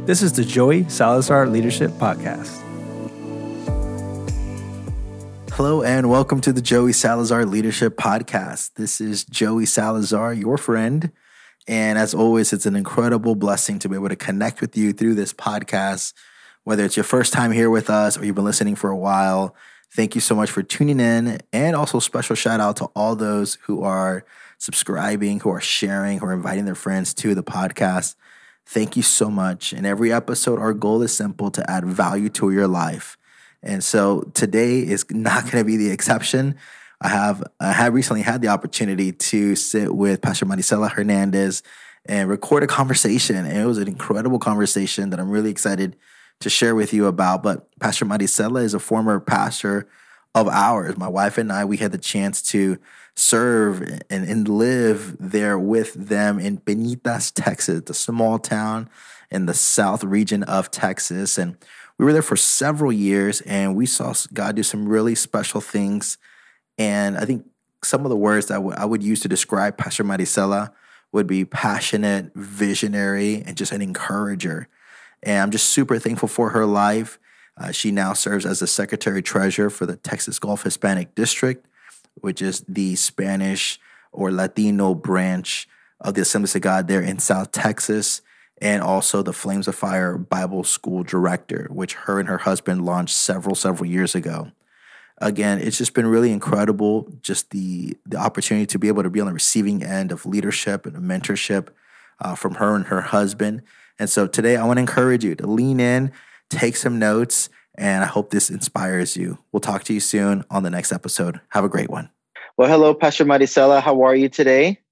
This is the Joey Salazar Leadership Podcast. Hello and welcome to the Joey Salazar Leadership Podcast. This is Joey Salazar, your friend. And as always, it's an incredible blessing to be able to connect with you through this podcast. Whether it's your first time here with us or you've been listening for a while, thank you so much for tuning in. And also special shout out to all those who are subscribing, who are sharing, who are inviting their friends to the podcast. Thank you so much. In every episode, our goal is simple: to add value to your life. And so today is not going to be the exception. I have recently had the opportunity to sit with Pastor Marisela Hernandez and record a conversation. And it was an incredible conversation that I'm really excited to share with you about. But Pastor Marisela is a former pastor of ours. My wife and I, we had the chance to serve and live there with them in Peñitas, Texas, the small town in the south region of Texas. And we were there for several years, and we saw God do some really special things. And I think some of the words that I would use to describe Pastor Marisela would be passionate, visionary, and just an encourager. And I'm just super thankful for her life. She now serves as the Secretary-Treasurer for the Texas Gulf Hispanic District, which is the Spanish or Latino branch of the Assemblies of God there in South Texas, and also the Flames of Fire Bible School Director, which her and her husband launched several years ago. Again, it's just been really incredible, just the opportunity to be able to be on the receiving end of leadership and mentorship from her and her husband. And so today I want to encourage you to lean in, take some notes, and I hope this inspires you. We'll talk to you soon on the next episode. Have a great one. Well, hello, Pastor Marisela. How are you today?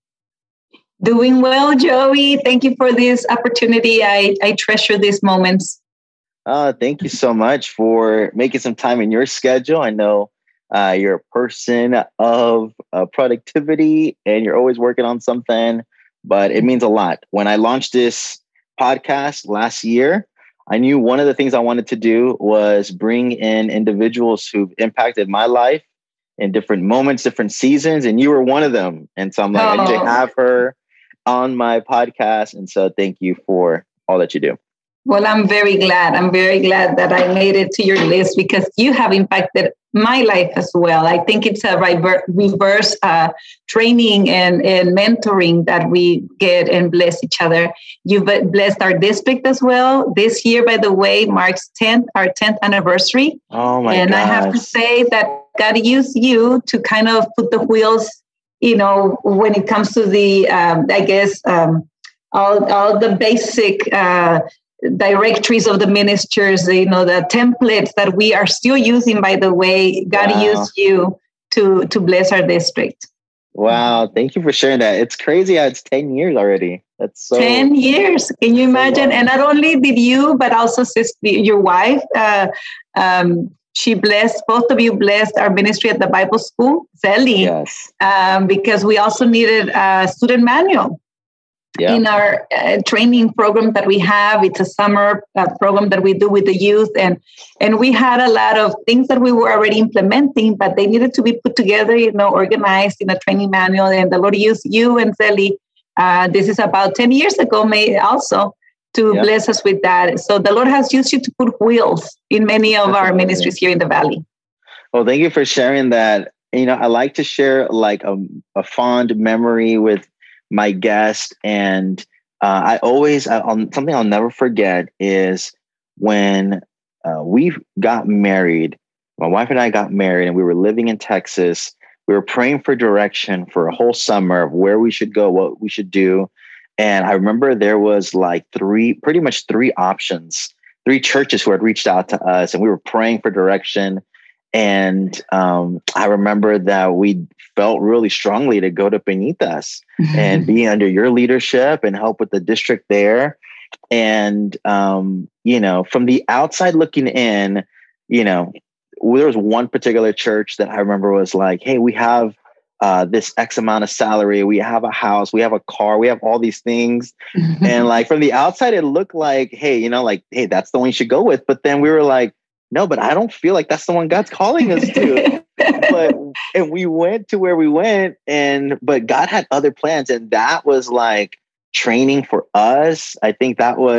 Doing well, Joey. Thank you for this opportunity. I treasure these moments. Thank you so much for making some time in your schedule. I know you're a person of productivity and you're always working on something, but it means a lot. When I launched this podcast last year, I knew one of the things I wanted to do was bring in individuals who've impacted my life in different moments, different seasons, and you were one of them. And so I'm like, I need to have her on my podcast. And so thank you for all that you do. Well, I'm very glad. I'm very glad that I made it to your list because you have impacted my life as well. I think it's a reverse training and mentoring that we get and bless each other. You've blessed our district as well. This year, by the way, marks our 10th anniversary. Oh my And gosh. I have to say that God used you to kind of put the wheels, when it comes to the, all the basic directories of the ministers, the templates that we are still using, by the way. God used you to bless our district. Wow. Thank you for sharing that. It's crazy how it's 10 years already. That's so 10 years. Can you imagine? And not only did you, but also your wife, she blessed, both of you blessed our ministry at the Bible school, Zelly. Yes. Because we also needed a student manual. Yeah. In our training program that we have. It's a summer program that we do with the youth. And we had a lot of things that we were already implementing, but they needed to be put together, organized in a training manual. And the Lord used you and Zelly. This is about 10 years ago, also, to bless us with that. So the Lord has used you to put wheels in many of our ministries here in the Valley. Well, thank you for sharing that. I like to share like a fond memory with my guest. And something I'll never forget is when we got married. My wife and I got married and we were living in Texas. We were praying for direction for a whole summer of where we should go, what we should do. And I remember there was like pretty much three options, three churches who had reached out to us, and we were praying for direction. And I remember that we felt really strongly to go to Peñitas and be under your leadership and help with the district there. And, from the outside looking in, there was one particular church that I remember was like, hey, we have this X amount of salary. We have a house, we have a car, we have all these things. And like from the outside, it looked like, hey, hey, that's the one you should go with. But then we were like, no, but I don't feel like that's the one God's calling us to. And we went to where we went, but God had other plans. And that was like training for us. I think that was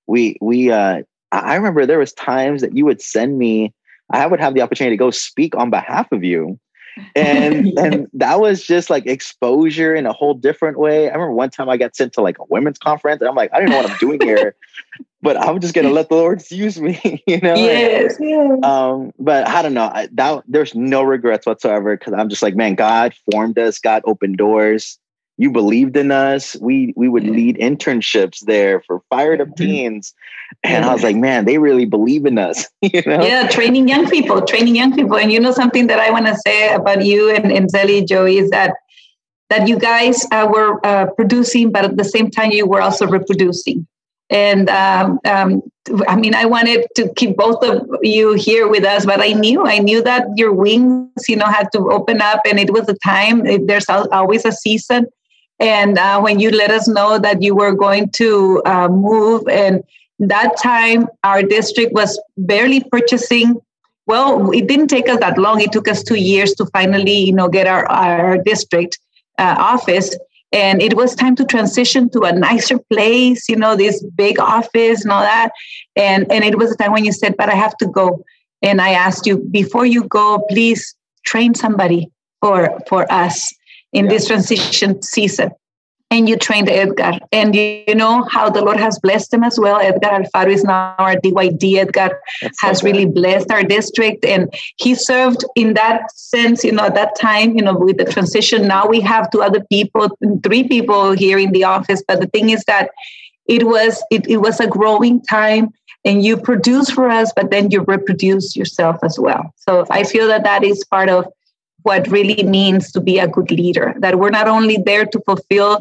I remember there was times that you would send me, I would have the opportunity to go speak on behalf of you. And and that was just like exposure in a whole different way. I remember one time I got sent to like a women's conference, and I'm like, I don't know what I'm doing here, but I'm just gonna let the Lord use me, you know. Yes. But I don't know. There's no regrets whatsoever, because I'm just like, man, God formed us. God opened doors. You believed in us. We would lead internships there for Fired Up Teens. And I was like, man, they really believe in us. You know? Yeah, training young people. And you know, something that I want to say about you and Zeli, Joey, is that you guys were producing, but at the same time, you were also reproducing. And I mean, I wanted to keep both of you here with us, but I knew that your wings, you know, had to open up, and it was a time. There's always a season. And when you let us know that you were going to move, and that time our district was barely purchasing. Well, it didn't take us that long. It took us 2 years to finally, you know, get our district office. And it was time to transition to a nicer place, you know, this big office and all that. And it was a time when you said, but I have to go. And I asked you, before you go, please train somebody for us in this transition season. And you trained Edgar. And you know how the Lord has blessed him as well. Edgar Alfaro is now our DYD. Edgar has really blessed our district. And he served in that sense, you know, at that time, you know, with the transition. Now we have 2 other people, 3 people here in the office. But the thing is that it was a growing time, and you produce for us, but then you reproduce yourself as well. So I feel that is part of what really means to be a good leader, that we're not only there to fulfill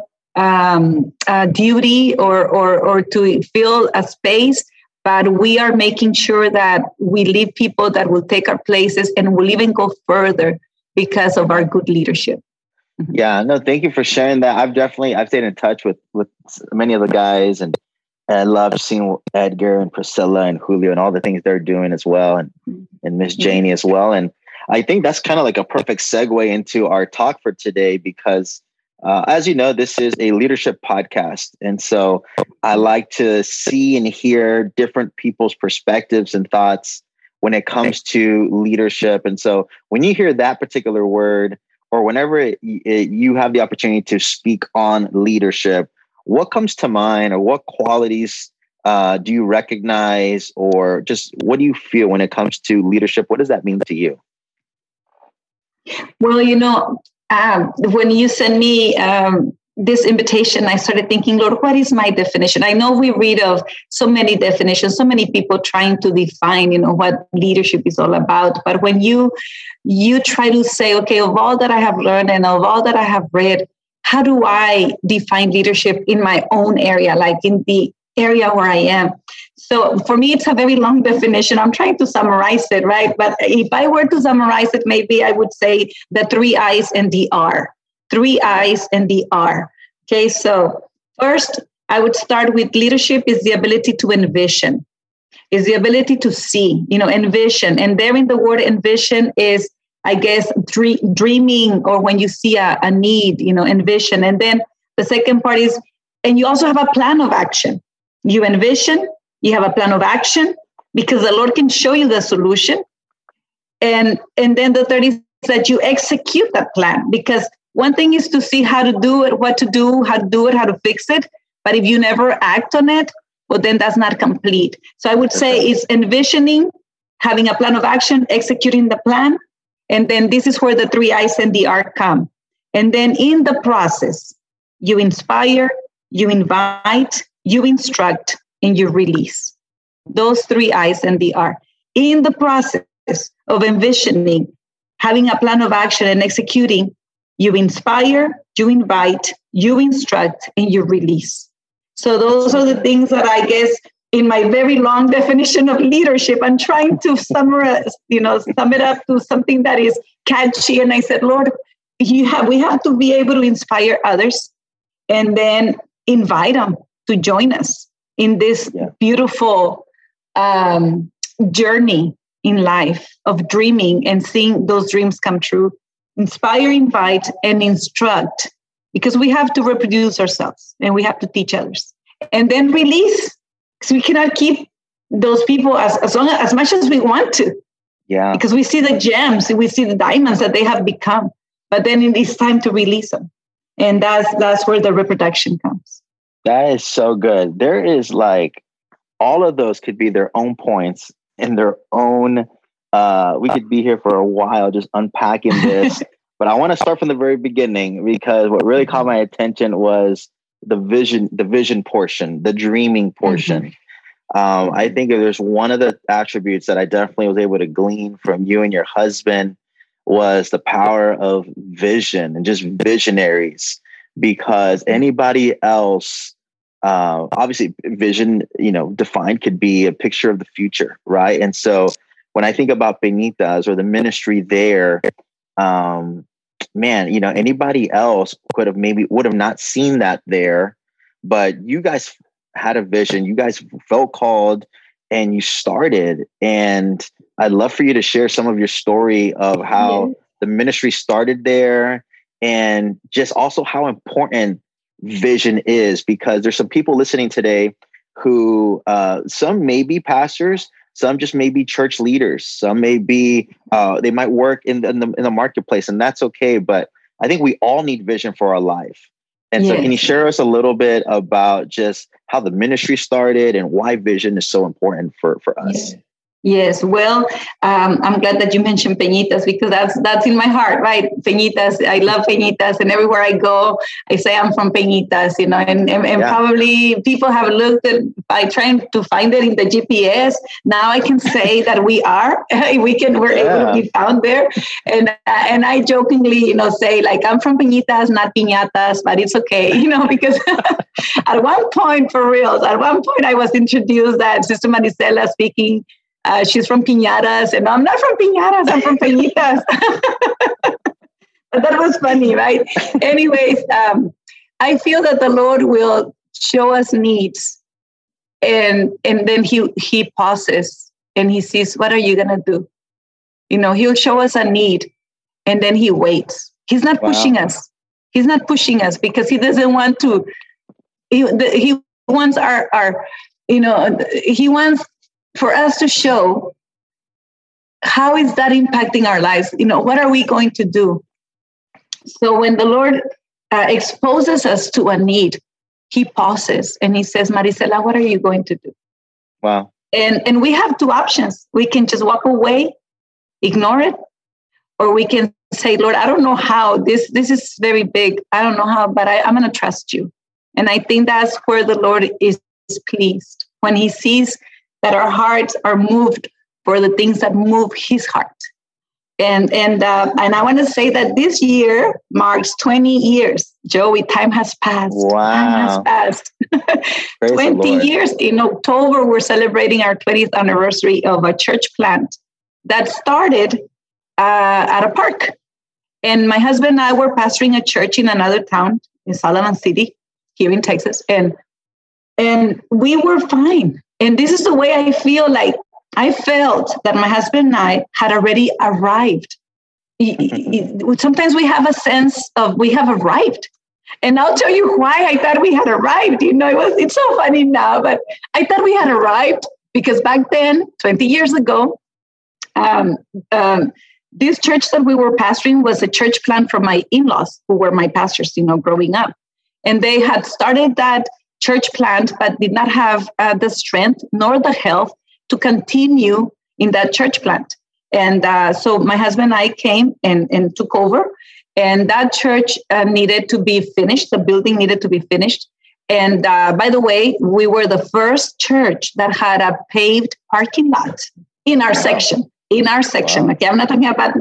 duty or to fill a space, but we are making sure that we leave people that will take our places and will even go further because of our good leadership. Yeah, no, thank you for sharing that. I've stayed in touch with many of the guys, and I love seeing Edgar and Priscilla and Julio and all the things they're doing as well, and Miss Janie as well. And I think that's kind of like a perfect segue into our talk for today, because as you know, this is a leadership podcast. And so I like to see and hear different people's perspectives and thoughts when it comes to leadership. And so when you hear that particular word, or whenever you have the opportunity to speak on leadership, what comes to mind, or what qualities do you recognize, or just what do you feel when it comes to leadership? What does that mean to you? Well, you know, when you send me this invitation, I started thinking, Lord, what is my definition? I know we read of so many definitions, so many people trying to define, you know, what leadership is all about. But when you try to say, okay, of all that I have learned and of all that I have read, how do I define leadership in my own area, like in the area where I am? So for me, it's a very long definition. I'm trying to summarize it, right? But if I were to summarize it, maybe I would say the 3 I's and the R. 3 I's and the R. Okay, so first, I would start with leadership is the ability to envision, is the ability to see, you know, envision. And there in the word envision is, I guess, dreaming, or when you see a need, you know, envision. And then the second part is, and you also have a plan of action. You envision, you have a plan of action, because the Lord can show you the solution. And then the third is that you execute that plan, because one thing is to see how to do it, what to do, how to do it, how to fix it. But if you never act on it, well, then that's not complete. So I would say it's envisioning, having a plan of action, executing the plan. And then this is where the 3 I's and the R come. And then in the process, you inspire, you invite, you instruct, and you release. Those 3 I's and the R. In the process of envisioning, having a plan of action and executing, you inspire, you invite, you instruct, and you release. So those are the things that I guess in my very long definition of leadership, I'm trying to summarize, sum it up to something that is catchy. And I said, Lord, we have to be able to inspire others and then invite them to join us in this beautiful journey in life of dreaming and seeing those dreams come true. Inspire, invite, and instruct, because we have to reproduce ourselves and we have to teach others. And then release, Because we cannot keep those people as much as we want to. Yeah. Because we see the gems, we see the diamonds that they have become, but then it is time to release them. And that's where the reproduction comes. That is so good. There is like, all of those could be their own points in their own, we could be here for a while just unpacking this, but I want to start from the very beginning, because what really caught my attention was the vision portion, the dreaming portion. I think if there's one of the attributes that I definitely was able to glean from you and your husband was the power of vision and just visionaries, because anybody else, obviously vision, defined could be a picture of the future. Right. And so when I think about Peñitas or the ministry there, anybody else would have not seen that there, but you guys had a vision, you guys felt called, and you started. And I'd love for you to share some of your story of how the ministry started there, and just also how important vision is, because there's some people listening today who some may be pastors, some just may be church leaders, some may be they might work in the marketplace, and that's okay. But I think we all need vision for our life. And so can you share us a little bit about just how the ministry started and why vision is so important for us? Yes. Well, I'm glad that you mentioned Peñitas, because that's in my heart, right? Peñitas. I love Peñitas, and everywhere I go, I say I'm from Peñitas, and probably people have looked at by trying to find it in the GPS. Now I can say that we're able to be found there. And I jokingly, say like, I'm from Peñitas, not piñatas, but it's okay, because at one point I was introduced that Sister Marisela speaking. She's from Piñatas, and I'm not from Piñatas, I'm from Peñitas. But that was funny, right? Anyways, I feel that the Lord will show us needs, and then he pauses and he sees, what are you going to do? He'll show us a need, and then he waits. He's not pushing us. He's not pushing us because he doesn't want to. He wants he wants for us to show how is that impacting our lives? What are we going to do? So when the Lord exposes us to a need, he pauses and he says, Marisela, what are you going to do? Wow. And we have two options. We can just walk away, ignore it, or we can say, Lord, I don't know how. This is very big. I don't know how, but I'm going to trust you. And I think that's where the Lord is pleased, when he sees that our hearts are moved for the things that move his heart. And I want to say that this year marks 20 years. Joey, time has passed. Wow. Time has passed. 20 years. In October, we're celebrating our 20th anniversary of a church plant that started at a park. And my husband and I were pastoring a church in another town in Sullivan City, here in Texas. And we were fine. And this is the way I feel like I felt that my husband and I had already arrived. Sometimes we have a sense of we have arrived. And I'll tell you why I thought we had arrived. It's so funny now, but I thought we had arrived because back then, 20 years ago, this church that we were pastoring was a church plant from my in-laws, who were my pastors, growing up. And they had started that church plant, but did not have the strength nor the health to continue in that church plant. And so my husband and I came and took over, and that church needed to be finished. The building needed to be finished. And by the way, we were the first church that had a paved parking lot in our section. Wow. Okay, I'm not talking about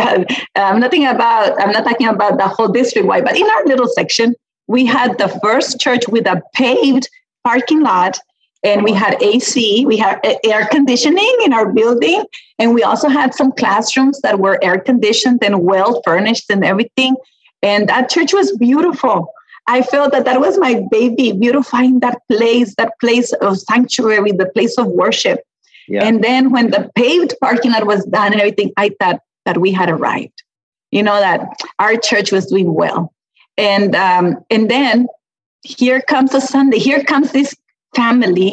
the whole district wide, but in our little section, we had the first church with a paved parking lot, and we had AC, we had air conditioning in our building, and we also had some classrooms that were air conditioned and well furnished and everything. And that church was beautiful. I felt that was my baby, beautifying that place of sanctuary, the place of worship. Yeah. And then when the paved parking lot was done and everything, I thought that we had arrived, that our church was doing well. And then here comes a Sunday. Here comes this family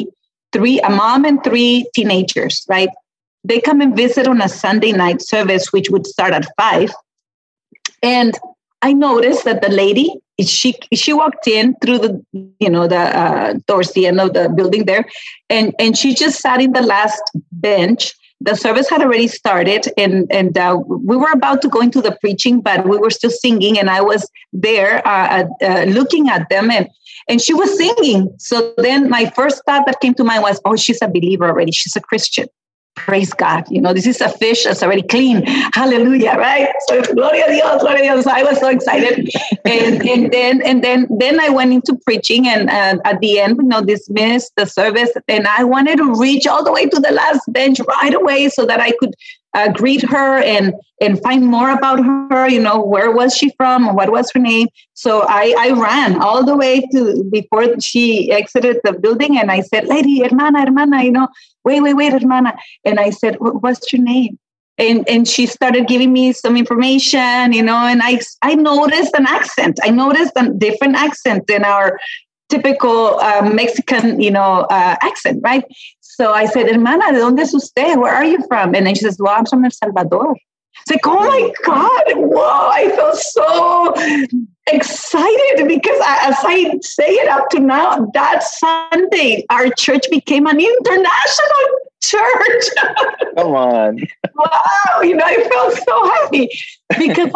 a mom and 3 teenagers, right? They come and visit on a Sunday night service, which would start at 5. And I noticed that the lady, she walked in through the towards the end of the building there, and she just sat in the last bench. The service had already started, and we were about to go into the preaching, but we were still singing, and I was there looking at them, and she was singing. So then my first thought that came to mind was, oh, she's a believer already. She's a Christian. Praise God. This is a fish that's already clean. Hallelujah. Right? So gloria a Dios, gloria a Dios. So I was so excited. And then I went into preaching, and at the end, dismissed the service. And I wanted to reach all the way to the last bench right away so that I could greet her and find more about her. Where was she from? What was her name? So I ran all the way to before she exited the building, and I said, "Lady, hermana, wait, hermana." And I said, "What's your name?" And she started giving me some information, and I noticed an accent. I noticed a different accent than our typical Mexican, accent, right? So I said, "Hermana, ¿de dónde es usted? Where are you from?" And then she says, "Well, I'm from El Salvador." It's like, oh my God, whoa, I felt so excited because as I say it up to now, that Sunday, our church became an international church. Come on. Wow, I felt so happy because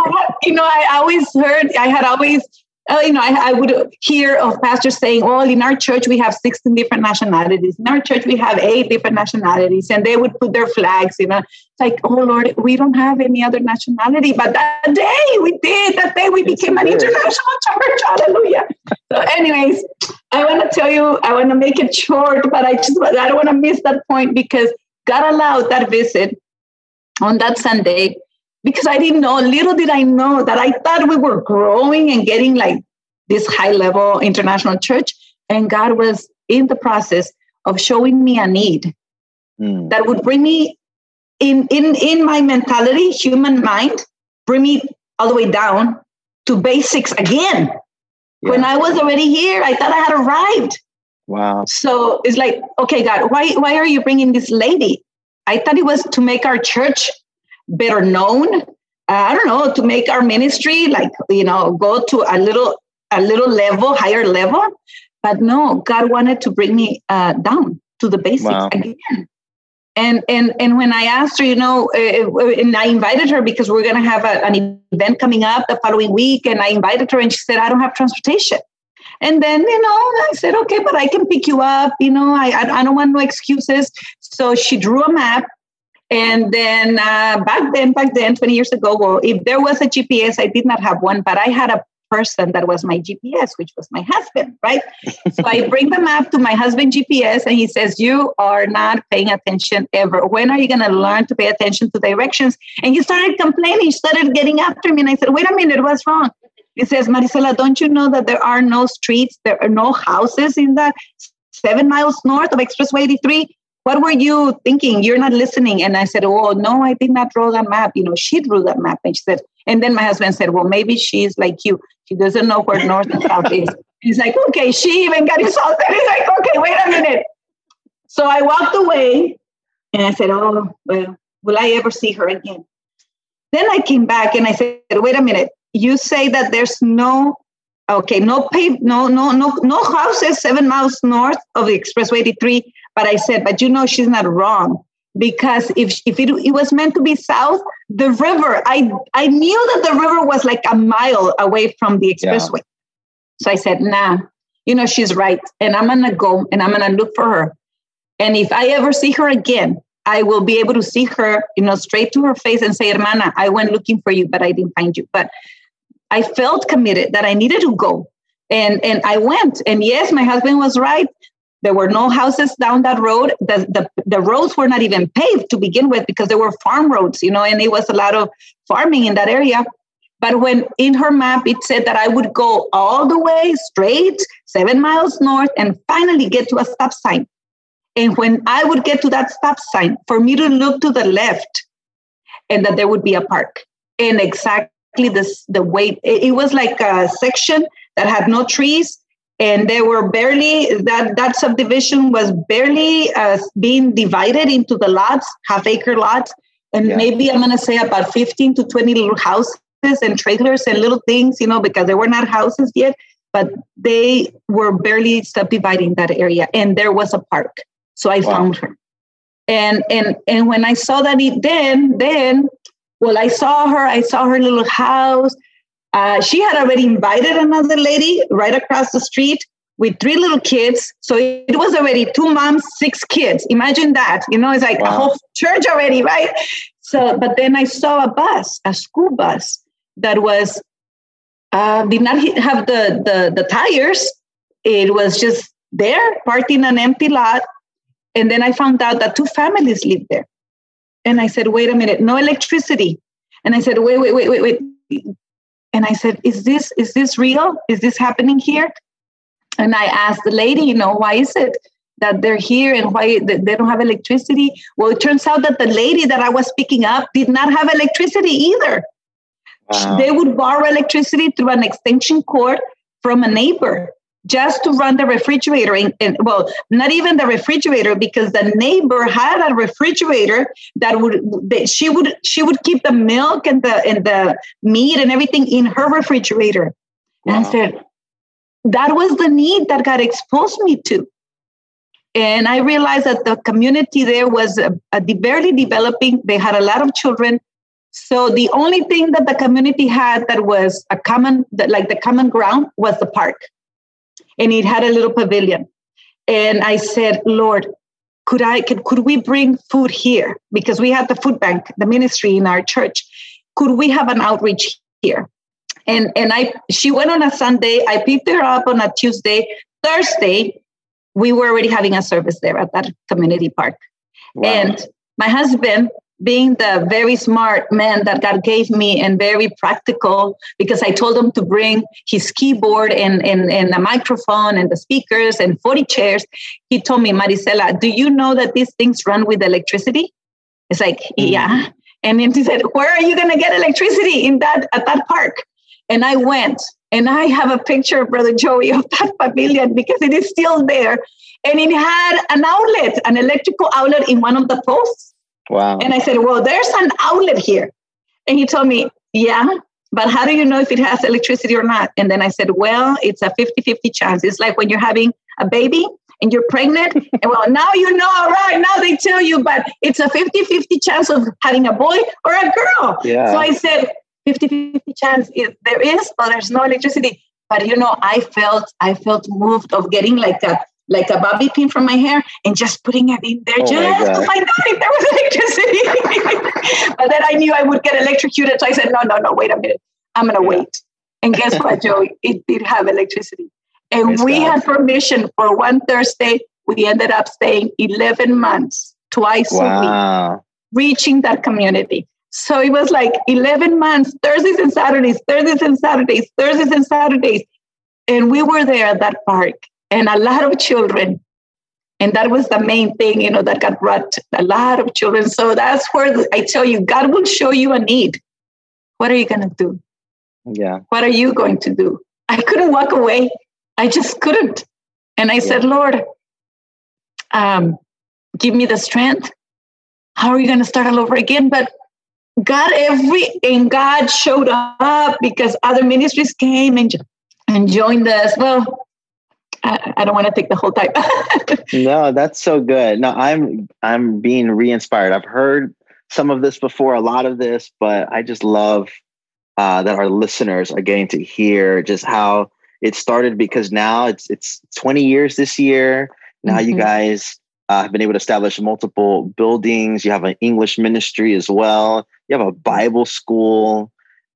I would hear of pastors saying, well, in our church, we have 16 different nationalities. In our church, we have 8 different nationalities. And they would put their flags, It's like, oh, Lord, we don't have any other nationality. But that day we did. That day we became an international church. Hallelujah. So anyways, I want to tell you, I want to make it short, but I don't want to miss that point because God allowed that visit on that Sunday. Because I didn't know, little did I know that I thought we were growing and getting like this high level international church. And God was in the process of showing me a need that would bring me in my mentality, human mind, bring me all the way down to basics again. Yeah. When I was already here, I thought I had arrived. Wow. So it's like, okay, God, why are you bringing this lady? I thought it was to make our church better known. I don't know, to make our ministry go to a little level, higher level. But no, God wanted to bring me down to the basics again. And when I asked her, and I invited her because we're going to have an event coming up the following week. And I invited her and she said, I don't have transportation. And then, I said, okay, but I can pick you up. I don't want no excuses. So she drew a map. And then back then, 20 years ago, well, if there was a GPS, I did not have one, but I had a person that was my GPS, which was my husband, right? So I bring the map to my husband GPS and he says, you are not paying attention ever. When are you going to learn to pay attention to directions? And he started complaining, he started getting after me. And I said, wait a minute, what's wrong? He says, Marisela, don't you know that there are no streets, there are no houses in the 7 miles north of Expressway 83? What were you thinking? You're not listening. And I said, oh, no, I did not draw that map. She drew that map. And she said, and then my husband said, well, maybe she's like you. She doesn't know where north and south is. He's like, okay, she even got insulted. He's like, okay, wait a minute. So I walked away and I said, oh, well, will I ever see her again? Then I came back and I said, wait a minute. You say that there's no houses 7 miles north of the Expressway 83. But I said, but she's not wrong. Because if it was meant to be south, the river, I knew that the river was like a mile away from the expressway. Yeah. So I said, nah, she's right. And I'm going to go and I'm going to look for her. And if I ever see her again, I will be able to see her, straight to her face and say, hermana, I went looking for you, but I didn't find you. But I felt committed that I needed to go. And I went. And yes, my husband was right. There were no houses down that road. The roads were not even paved to begin with because they were farm roads, and it was a lot of farming in that area. But when in her map, it said that I would go all the way straight 7 miles north and finally get to a stop sign. And when I would get to that stop sign, for me to look to the left and that there would be a park. And exactly the way, it was like a section that had no trees. And they were barely, that subdivision was barely being divided into the lots, half-acre lots. And maybe I'm going to say about 15 to 20 little houses and trailers and little things, because they were not houses yet, but they were barely subdividing that area. And there was a park. So I found her. And when I saw that I saw her little house. She had already invited another lady right across the street with 3 little kids. So it was already 2 moms, 6 kids. Imagine that, it's like a whole church already, right? So, but then I saw a school bus that was, did not have the tires. It was just there, parked in an empty lot. And then I found out that 2 families lived there. And I said, wait a minute, no electricity. And I said, wait. And I said, is this real? Is this happening here? And I asked the lady, why is it that they're here and why they don't have electricity? Well, it turns out that the lady that I was picking up did not have electricity either. Wow. They would borrow electricity through an extension cord from a neighbor just to run the refrigerator. And well, not even the refrigerator, because the neighbor had a refrigerator that she would keep the milk and the meat and everything in her refrigerator. Wow. And I said, that was the need that God exposed me to. And I realized that the community there was barely developing. They had a lot of children. So the only thing that the community had that was the common ground was the park. And it had a little pavilion. And I said, Lord, could we bring food here? Because we had the food bank, the ministry in our church. Could we have an outreach here? And she went on a Sunday. I picked her up on a Tuesday. Thursday, we were already having a service there at that community park. Wow. And my husband, being the very smart man that God gave me and very practical, because I told him to bring his keyboard and a microphone and the speakers and 40 chairs. He told me, Marisela, do you know that these things run with electricity? It's like, yeah. And then he said, where are you going to get electricity at that park? And I went, and I have a picture, Brother Joey, of that pavilion because it is still there. And it had an electrical outlet in one of the posts. Wow. And I said, well, there's an outlet here. And he told me, yeah, but how do you know if it has electricity or not? And then I said, well, it's a 50-50 chance. It's like when you're having a baby and you're pregnant. And well, now all right, now they tell you, but it's a 50-50 chance of having a boy or a girl. Yeah. So I said, 50-50 chance if there is, or there's no electricity. But, I felt moved of getting like a bobby pin from my hair and just putting it in there to find out if there was electricity. But then I knew I would get electrocuted. So I said, no, wait a minute. I'm going to wait. And guess what, Joey? It did have electricity. And we had permission for one Thursday. We ended up staying 11 months, twice a week, reaching that community. So it was like 11 months, Thursdays and Saturdays. And we were there at that park. And a lot of children. And that was the main thing, that God brought a lot of children. So that's where I tell you, God will show you a need. What are you going to do? Yeah. What are you going to do? I couldn't walk away. I just couldn't. And I said, Lord, give me the strength. How are you going to start all over again? But God showed up because other ministries came and joined us. Well, I don't want to take the whole time. No, that's so good. No, I'm being re-inspired. I've heard some of this before, a lot of this, but I just love that our listeners are getting to hear just how it started, because now it's 20 years this year. Now you guys have been able to establish multiple buildings. You have an English ministry as well. You have a Bible school.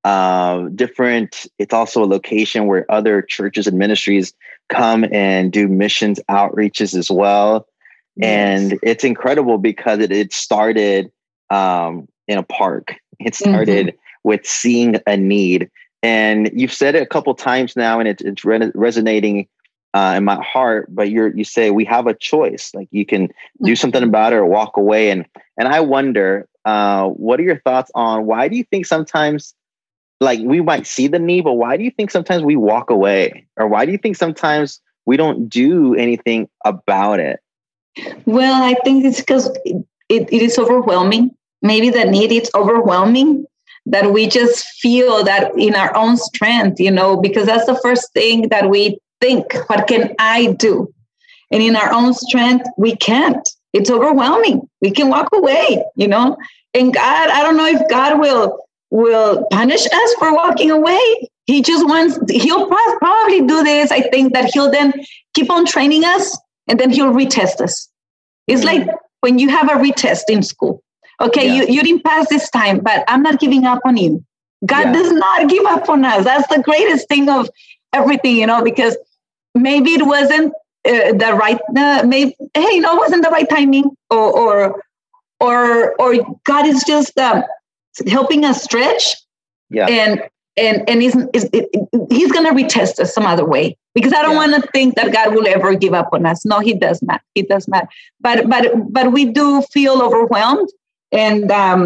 It's also a location where other churches and ministries come and do missions outreaches as well. Yes. And it's incredible because it started in a park. It started with seeing a need. And you've said it a couple times now, and it's resonating in my heart. But you say we have a choice. Like, you can do something about it or walk away. And I wonder, what are your thoughts on why do you think sometimes, like, we might see the need, but why do you think sometimes we walk away? Or why do you think sometimes we don't do anything about it? Well, I think it's because it is overwhelming. Maybe the need is overwhelming, that we just feel that in our own strength, because that's the first thing that we think, what can I do? And in our own strength, we can't. It's overwhelming. We can walk away, And God, I don't know if God will punish us for walking away. He just he'll probably do this. I think that he'll then keep on training us, and then he'll retest us. It's like when you have a retest in school. Okay, you didn't pass this time, but I'm not giving up on you. God does not give up on us. That's the greatest thing of everything, because maybe it wasn't the right, it wasn't the right timing, or God is just helping us stretch, and he's going to retest us some other way, because I don't want to think that God will ever give up on us. No, he does not. He does not. But we do feel overwhelmed. And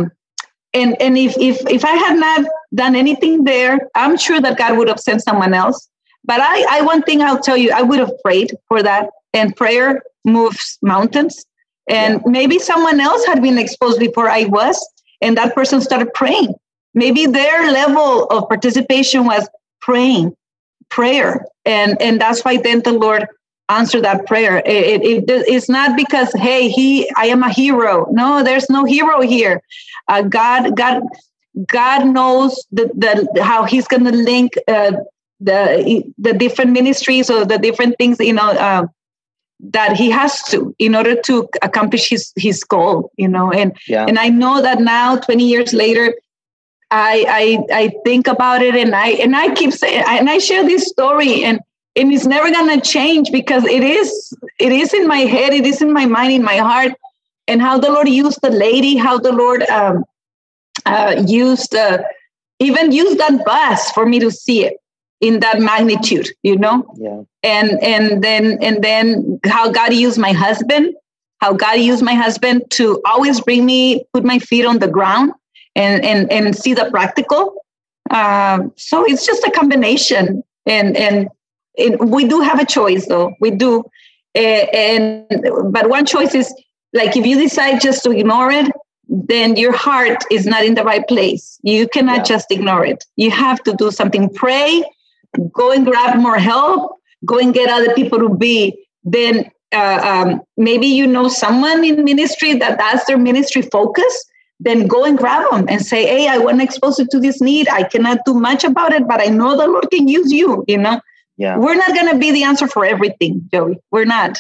if I had not done anything there, I'm sure that God would have sent someone else. But one thing I'll tell you, I would have prayed for that. And prayer moves mountains. And maybe someone else had been exposed before I was, and that person started praying. Maybe their level of participation was prayer. And that's why then the Lord answered that prayer. It's not because, hey, I am a hero. No, there's no hero here. God knows how he's going to link the different ministries or the different things, that he has to, in order to accomplish his goal, and I know that now, 20 years later, I think about it, and I keep saying, and I share this story, and it's never going to change, because it is in my head, it is in my mind, in my heart, and how the Lord used the lady, how the Lord used that bus for me to see it in that magnitude, and then how God used my husband, to always put my feet on the ground and see the practical. So it's just a combination, and we do have a choice, though. We do. But one choice is, like, if you decide just to ignore it, then your heart is not in the right place. You cannot just ignore it. You have to do something. Pray, go and grab more help, go and get other people to be. Then maybe someone in ministry that's their ministry focus. Then go and grab them and say, hey, I want to expose you to this need. I cannot do much about it, but I know the Lord can use you, Yeah. We're not going to be the answer for everything, Joey. We're not.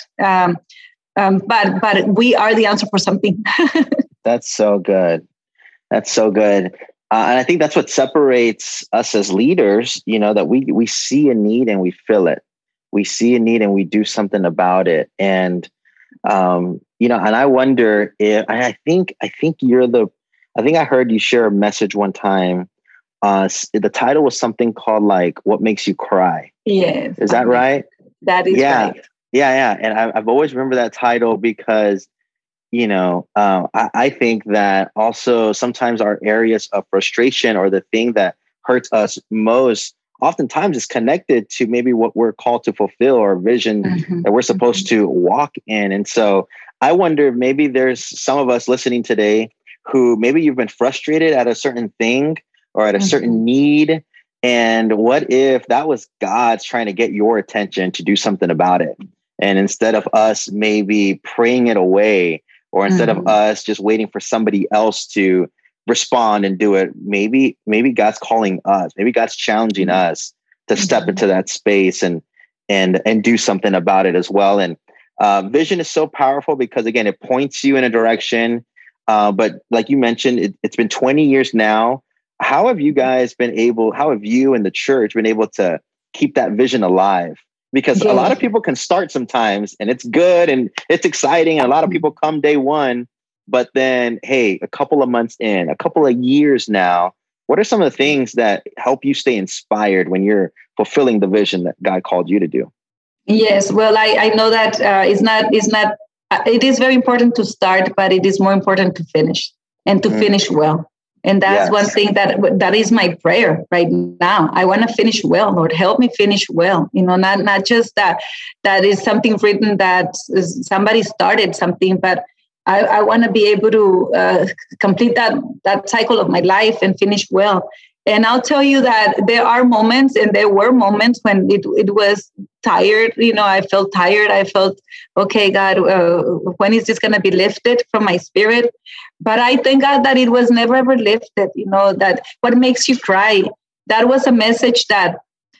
But we are the answer for something. That's so good. That's so good. And I think that's what separates us as leaders, that we see a need and we fill it. We see a need and we do something about it. And, and I wonder if, I think I heard you share a message one time. The title was something called what makes you cry. Yes. Is that right? That is right. Yeah. And I've always remembered that title because, I think that also sometimes our areas of frustration, or the thing that hurts us most, oftentimes is connected to maybe what we're called to fulfill, or vision that we're supposed to walk in. And so I wonder if maybe there's some of us listening today who maybe you've been frustrated at a certain thing or at a certain need. And what if that was God's trying to get your attention to do something about it? And instead of us maybe praying it away, or instead of us just waiting for somebody else to respond and do it, maybe God's calling us, maybe God's challenging us to step into that space and do something about it as well. And vision is so powerful because, again, it points you in a direction. But like you mentioned, it's been 20 years now. How have you and the church been able to keep that vision alive? Because a lot of people can start sometimes and it's good and it's exciting. And a lot of people come day one, but then, hey, a couple of months in, a couple of years now, what are some of the things that help you stay inspired when you're fulfilling the vision that God called you to do? Yes. Well, I know that it is very important to start, but it is more important to finish, and to finish well. And that's one thing that is my prayer right now. I want to finish well, Lord. Help me finish well. Not just that is something written that somebody started something, but I want to be able to complete that cycle of my life and finish well. And I'll tell you that there are moments, and there were moments when it was tired. I felt tired. I felt, okay, God, when is this going to be lifted from my spirit? But I thank God that it was never ever lifted. That what makes you cry. That was a message that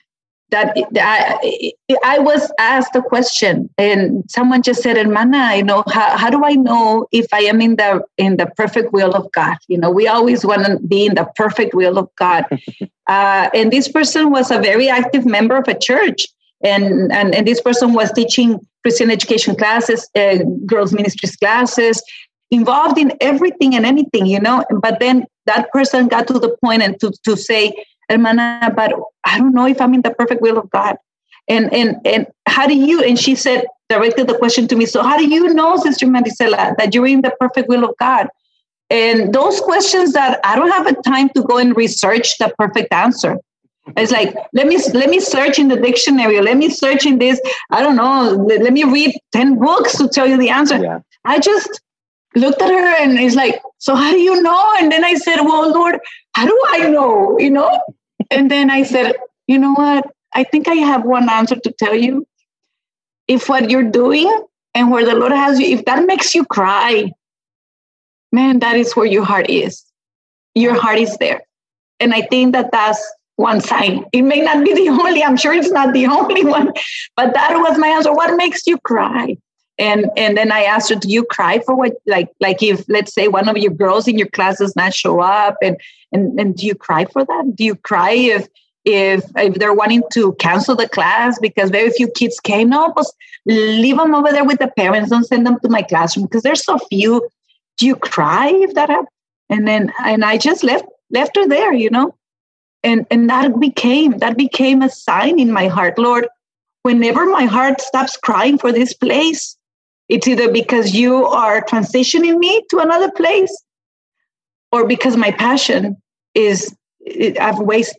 I was asked a question, and someone just said, "Hermana, how do I know if I am in the perfect will of God?" We always want to be in the perfect will of God. And this person was a very active member of a church, and this person was teaching Christian education classes, girls ministries classes, involved in everything and anything, But then that person got to the point and to say, "Hermana, but I don't know if I'm in the perfect will of God." And how do you, and she said, directed the question to me, "So how do you know, Sister Marisela, that you're in the perfect will of God?" And those questions that I don't have a time to go and research the perfect answer. It's like, let me search in the dictionary. Let me search in this. I don't know. Let me read 10 books to tell you the answer. Yeah. I just looked at her and it's like, "So how do you know?" And then I said, "Well, Lord, how do I know? And then I said, "You know what? I think I have one answer to tell you. If what you're doing and where the Lord has you, if that makes you cry, man, that is where your heart is. Your heart is there." And I think that that's one sign. It may not be the only, I'm sure it's not the only one, but that was my answer. What makes you cry? And then I asked her, "Do you cry for what, like if, let's say, one of your girls in your class does not show up, and do you cry for that? Do you cry if they're wanting to cancel the class because very few kids came? No, just leave them over there with the parents. Don't send them to my classroom because there's so few. Do you cry if that happens?" And I just left her there, and that became a sign in my heart. Lord, whenever my heart stops crying for this place, it's either because you are transitioning me to another place, or because my passion is I've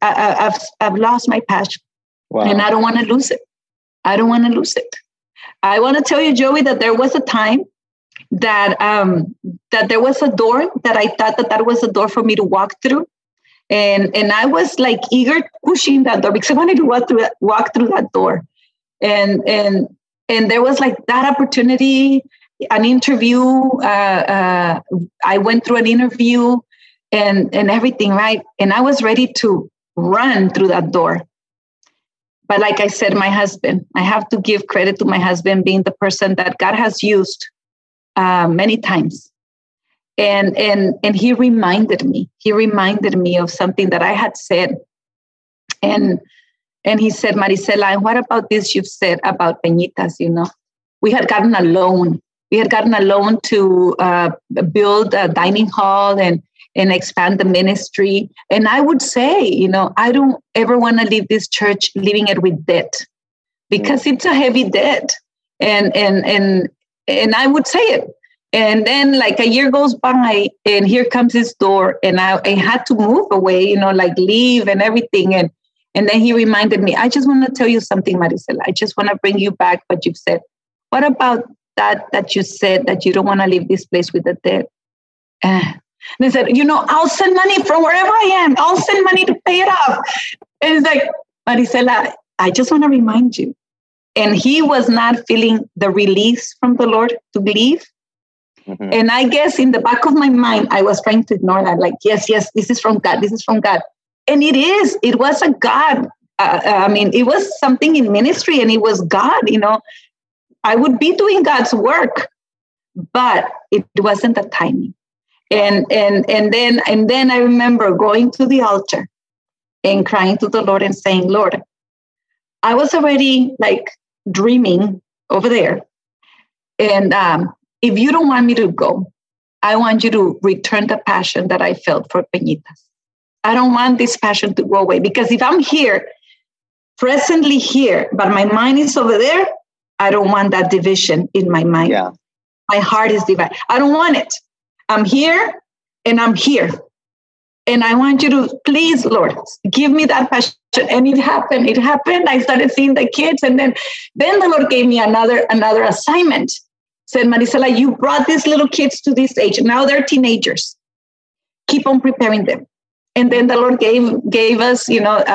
lost my passion. Wow. And I don't want to lose it. I don't want to lose it. I want to tell you, Joey, that there was a time that there was a door that I thought that was a door for me to walk through. And I was like eager pushing that door because I wanted to walk through that door. And there was like that opportunity, an interview. I went through an interview and everything, right? And I was ready to run through that door. But like I said, my husband, I have to give credit to my husband being the person that God has used many times. And he reminded me of something that I had said. And he said, "Marisela, and what about this you've said about Peñitas? We had gotten a loan. We had gotten a loan to build a dining hall and expand the ministry. And I would say, I don't ever want to leave this church leaving it with debt, because it's a heavy debt. And I would say it. And then like a year goes by and here comes this door, and I had to move away, like leave and everything. And then he reminded me, "I just want to tell you something, Marisela. I just want to bring you back what you've said. What about that you said that you don't want to leave this place with the debt?" And they said, "I'll send money from wherever I am. I'll send money to pay it off." And it's like, "Marisela, I just want to remind you." And he was not feeling the release from the Lord to leave. Mm-hmm. And I guess in the back of my mind, I was trying to ignore that. Like, yes, this is from God. This is from God. And it was a God. It was something in ministry, and it was God, I would be doing God's work, but it wasn't the timing. And then I remember going to the altar and crying to the Lord and saying, "Lord, I was already like dreaming over there. And if you don't want me to go, I want you to return the passion that I felt for Peñitas. I don't want this passion to go away, because if I'm here, presently here, but my mind is over there, I don't want that division in my mind. Yeah. My heart is divided. I don't want it. I'm here and I'm here. And I want you to, please, Lord, give me that passion. And it happened. I started seeing the kids. And then the Lord gave me another assignment. Said, Marisela, you brought these little kids to this age. Now they're teenagers. Keep on preparing them. And then the Lord gave us,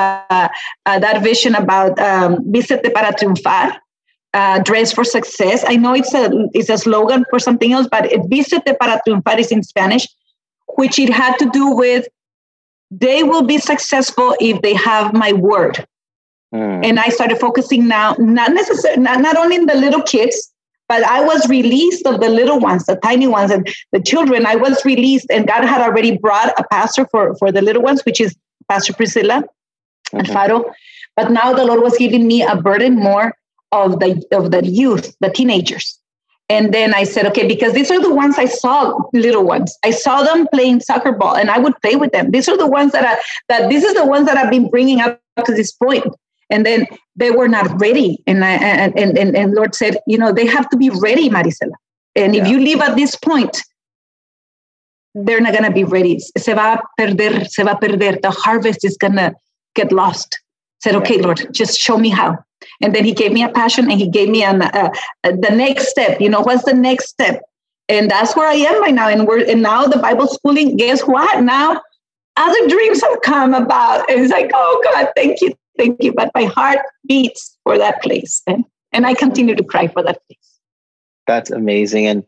that vision about Vístete para triunfar, dress for success. I know it's a slogan for something else, but Vístete para triunfar is in Spanish, which it had to do with they will be successful if they have my word. And I started focusing now, not only in the little kids, but I was released of the little ones, the tiny ones, and the children. I was released, and God had already brought a pastor for the little ones, which is Pastor Priscilla Alfaro. But now the Lord was giving me a burden more of the youth, the teenagers. And then I said, okay, because these are the ones I saw, little ones. I saw them playing soccer ball, and I would play with them. These are the ones this is the ones that I've been bringing up to this point. And then they were not ready. And Lord said, they have to be ready, Marisela. And if you leave at this point, they're not going to be ready. Se va a perder. The harvest is going to get lost. I said, okay, Lord, just show me how. And then he gave me a passion, and he gave me the next step. What's the next step? And that's where I am right now. And now the Bible schooling, guess what? Now other dreams have come about. And it's like, oh God, thank you. But my heart beats for that place. And I continue to cry for that place. That's amazing. And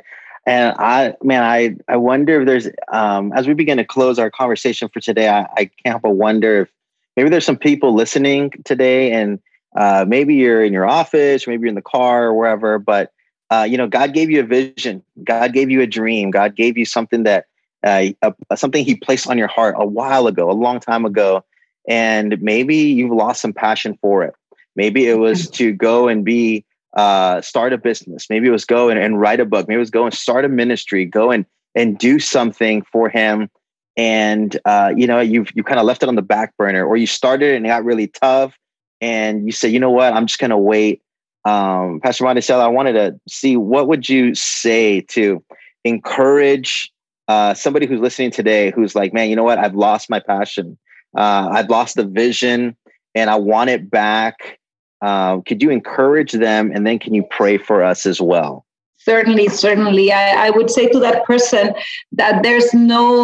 I wonder if there's, as we begin to close our conversation for today, I can't help but wonder if maybe there's some people listening today, and maybe you're in your office, or maybe you're in the car or wherever, but God gave you a vision. God gave you a dream. God gave you something that, something he placed on your heart a while ago, a long time ago. And maybe you've lost some passion for it. Maybe it was to go and start a business. Maybe it was go and write a book. Maybe it was go and start a ministry, go and do something for him. And, you kind of left it on the back burner, or you started and it got really tough. And you say, you know what, I'm just going to wait. Pastor Marisela, I wanted to see, what would you say to encourage somebody who's listening today, who's like, man, you know what, I've lost my passion. I've lost the vision and I want it back. Could you encourage them? And then can you pray for us as well? Certainly. I would say to that person that there's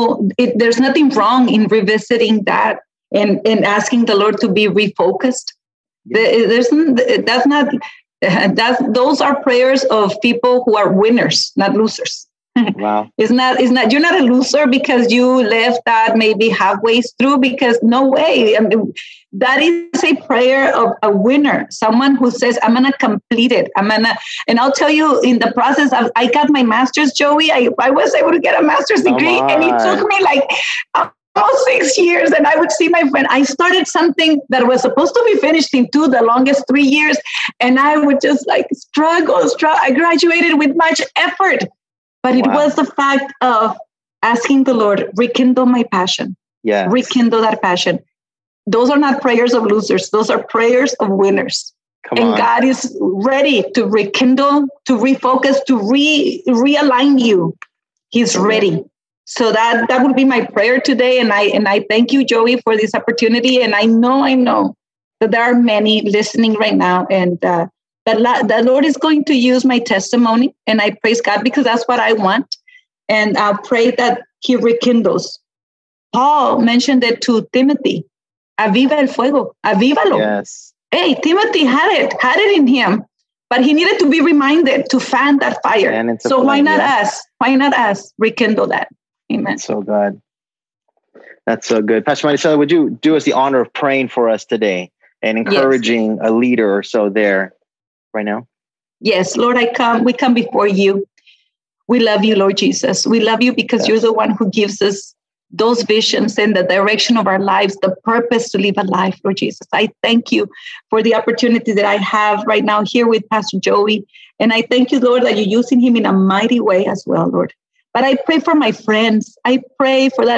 nothing wrong in revisiting that and asking the Lord to be refocused. Those are prayers of people who are winners, not losers. Wow. It's not, you're not a loser because you left that maybe halfway through, because no way. I mean, that is a prayer of a winner, someone who says, I'm going to complete it. And I'll tell you, in the process of, I got my master's, Joey. I was able to get a master's degree, and it took me like almost 6 years. And I would see my friend, I started something that was supposed to be finished in the longest 3 years. And I would just like struggle. I graduated with much effort. But it was the fact of asking the Lord, rekindle my passion. Yeah, rekindle that passion. Those are not prayers of losers. Those are prayers of winners. And God is ready to rekindle, to refocus, to realign you. He's ready. So that would be my prayer today. And I thank you, Joey, for this opportunity. And I know that there are many listening right now, and the Lord is going to use my testimony, and I praise God because that's what I want. And I pray that he rekindles. Paul mentioned it to Timothy. Aviva el fuego. Avívalo. Yes. Hey, Timothy had it in him, but he needed to be reminded to fan that fire. So why not us? Why not us rekindle that? Amen. That's so good. That's so good. Pastor Marisela, would you do us the honor of praying for us today and encouraging a leader or so there right now? Yes, Lord, we come before you. We love you, Lord Jesus. We love you because you're the one who gives us those visions and the direction of our lives, the purpose to live a life, Lord Jesus. I thank you for the opportunity that I have right now here with Pastor Joey. And I thank you, Lord, that you're using him in a mighty way as well, Lord. But I pray for my friends. I pray for that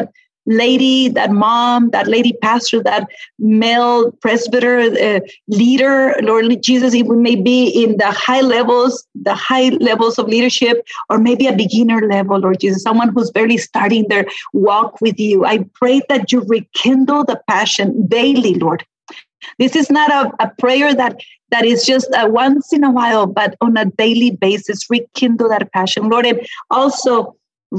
lady, that mom, that lady pastor, that male presbyter, leader, Lord Jesus, it may be in the high levels of leadership, or maybe a beginner level, Lord Jesus, someone who's barely starting their walk with you. I pray that you rekindle the passion daily, Lord. This is not a prayer that is just once in a while, but on a daily basis, rekindle that passion, Lord, and also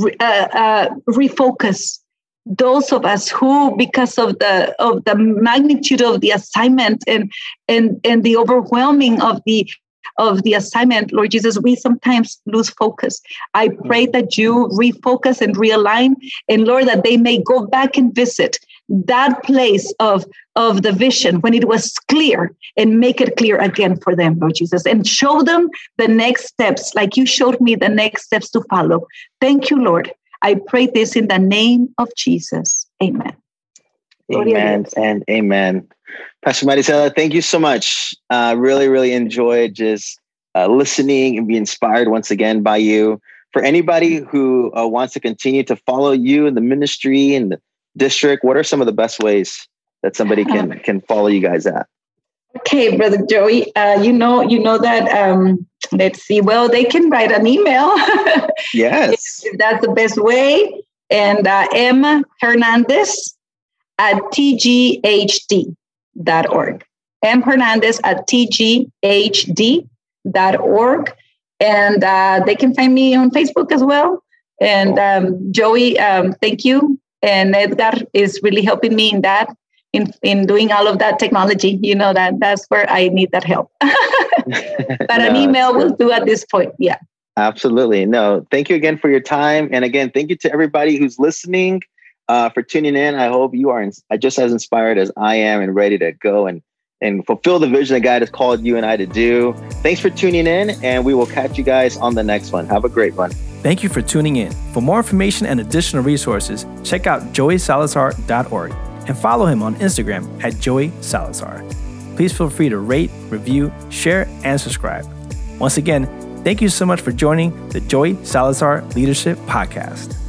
refocus those of us who, because of the magnitude of the assignment and the overwhelming of the assignment, Lord Jesus, we sometimes lose focus. I pray that you refocus and realign, and Lord, that they may go back and visit that place of the vision when it was clear, and make it clear again for them, Lord Jesus, and show them the next steps, like you showed me the next steps to follow. Thank you, Lord. I pray this in the name of Jesus. Amen. Amen and amen. Pastor Maricela, thank you so much. Really, really enjoyed just listening and be inspired once again by you. For anybody who wants to continue to follow you in the ministry and the district, what are some of the best ways that somebody can follow you guys at? Okay, Brother Joey, you know that, let's see, well, they can write an email. Yes. If that's the best way. And M. Hernandez at tghd.org. M. Hernandez at tghd.org. And they can find me on Facebook as well. And Joey, thank you. And Edgar is really helping me in that, in doing all of that technology. You know, that's where I need that help. But an email will do at this point. Yeah. Absolutely. No, thank you again for your time. And again, thank you to everybody who's listening for tuning in. I hope you are just as inspired as I am and ready to go and fulfill the vision that God has called you and I to do. Thanks for tuning in, and we will catch you guys on the next one. Have a great one. Thank you for tuning in. For more information and additional resources, check out joeysalazar.org and follow him on Instagram at Joey Salazar. Please feel free to rate, review, share, and subscribe. Once again, thank you so much for joining the Joey Salazar Leadership Podcast.